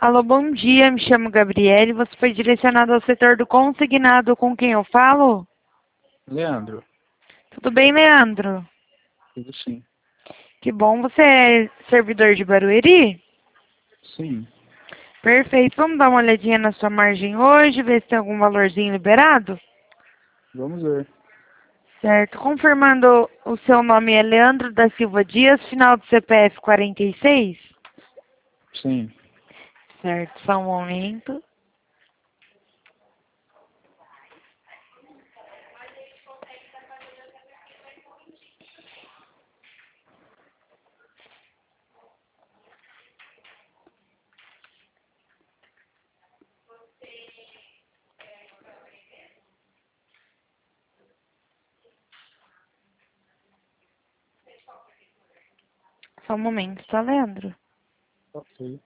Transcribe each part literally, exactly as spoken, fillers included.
Alô, bom dia, me chamo Gabriele, você foi direcionado ao setor do consignado, com quem eu falo? Leandro, Tudo bem, Leandro? tudo sim. Que bom, você é servidor de Barueri? Sim, Perfeito, vamos dar uma olhadinha na sua margem hoje, ver se tem algum valorzinho liberado? vamos ver. Certo, confirmando, o seu nome é Leandro da Silva Dias, final do C P F quarenta e seis? Sim, Certo, só um momento. Só um momento, tá, Leandro? ok.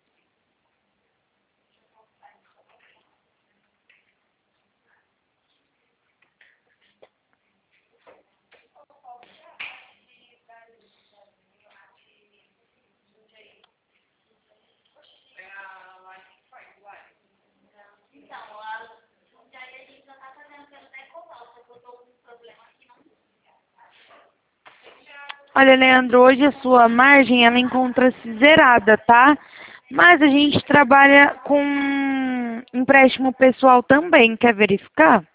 Olha, Leandro, hoje a sua margem ela encontra-se zerada, tá? Mas a gente trabalha com empréstimo pessoal também, quer verificar?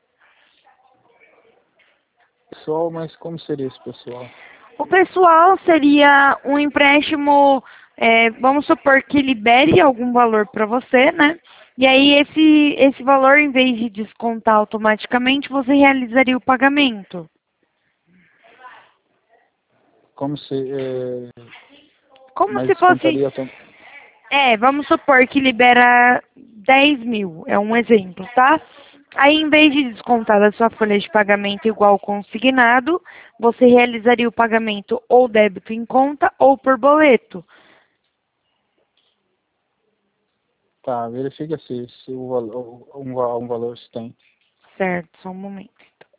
Pessoal, mas como seria esse pessoal? O pessoal seria um empréstimo, é, vamos supor que libere algum valor para você, né? E aí esse, esse valor, em vez de descontar automaticamente, você realizaria o pagamento. Como se. É, Como mas se fosse. descontaria. autom- É, vamos supor que libera dez mil, é um exemplo, tá? Aí, em vez de descontar da sua folha de pagamento igual consignado, você realizaria o pagamento ou débito em conta ou por boleto. Tá, verifica se, se o valor, um, va- um valor se tem. Certo, só um momento.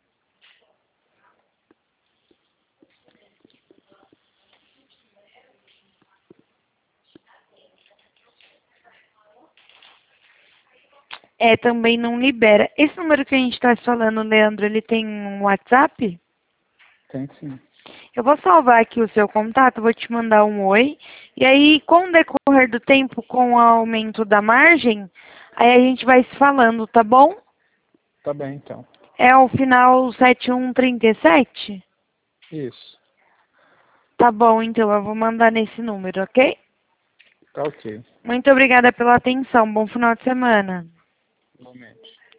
É, também não libera. Esse número que a gente está falando, Leandro, ele tem um WhatsApp? Tem sim. Eu vou salvar aqui o seu contato, vou te mandar um oi. E aí, com o decorrer do tempo, com o aumento da margem, aí a gente vai se falando, tá bom? Tá bem, então. É o final sete um três sete? Isso. Tá bom, então eu vou mandar nesse número, ok? Tá ok. Muito obrigada pela atenção. Bom final de semana. Igualmente.